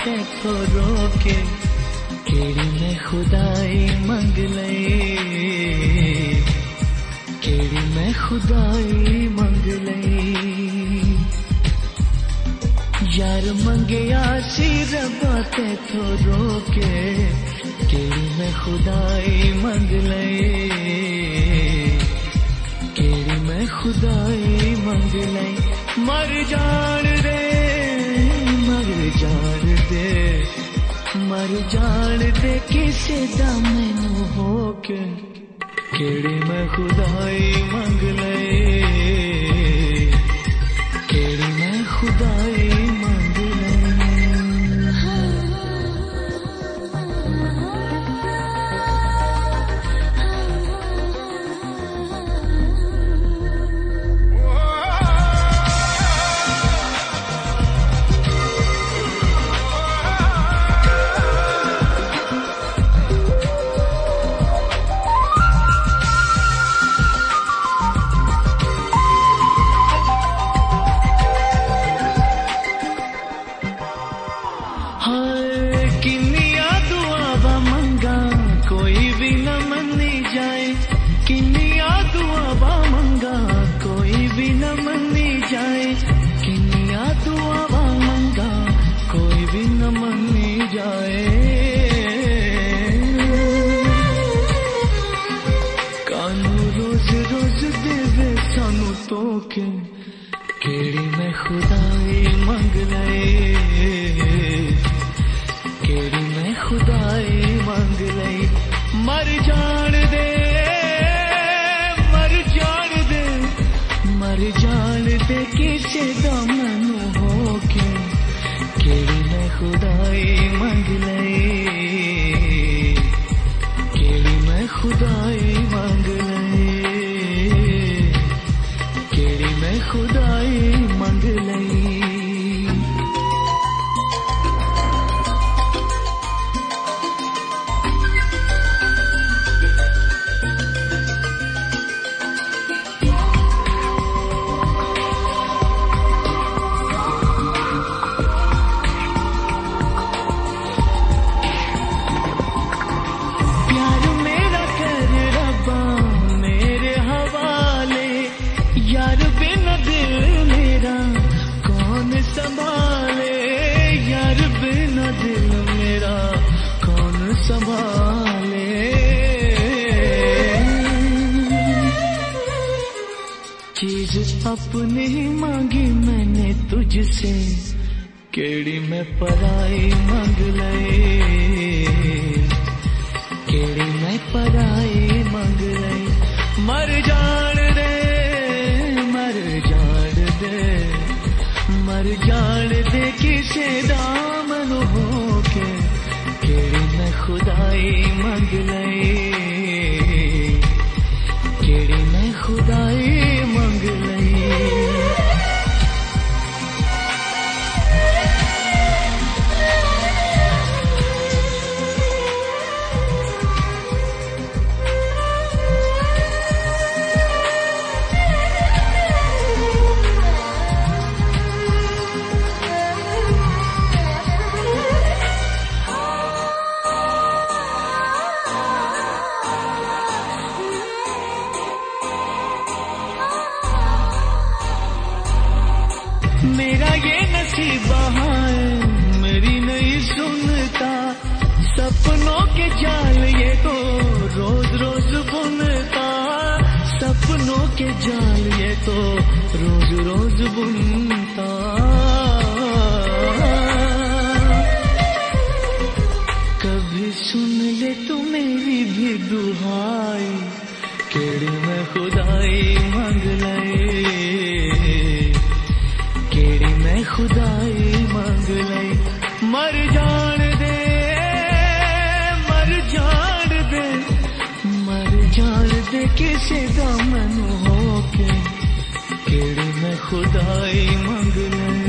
तेथो रोके केड़ी मैं खुदाई मंग लई, केड़ी मैं खुदाई मंग लई। यार मंगया सी रब्बा तेथो रोके केड़ी मैं खुदाई मंग लई, केड़ी मैं खुदाई मंग लई। मर जान दे, मर जान दे, मर जान दे किसे दा मैनू होके केड़ी मैं खुदाई मंग लई, केड़ी मैं खुदाई मंग लई। केड़ी मैं खुदाई मंग लई, केड़ी मैं खुदाई मंग लई। मर जान दे, मर जान दे, मर जान दे किसे दा मैनू होके केड़ी मैं खुदाई मंग लई, केड़ी मैं खुदाई मंग लई, केड़ी मैं खुदाई मंग लई। चीज अपनी मांगी मैंने तुझसे केड़ी मैं पराई मंग लई, केड़ी मैं पराई मंग लई। मर जान दे, मर जान दे, मर जान दे किसे दामन होके केड़ी मैं खुदाई मंग लई, केड़ी मैं खुदाई मंग लई। मेरा ये नसीबा है मेरी नहीं सुनता, सपनों के जाल ये तो रोज रोज बुनता, सपनों के जाल ये तो रोज रोज बुनता। कभी सुन ले तू मेरी भी दुहाई केड़ी मैं खुदाई मंग लई, केड़ी मैं खुदाई मंग लई। मर जान दे, मर जान दे, मर जान दे किसे दा मैनू होके केड़ी मैं खुदाई मंग लई।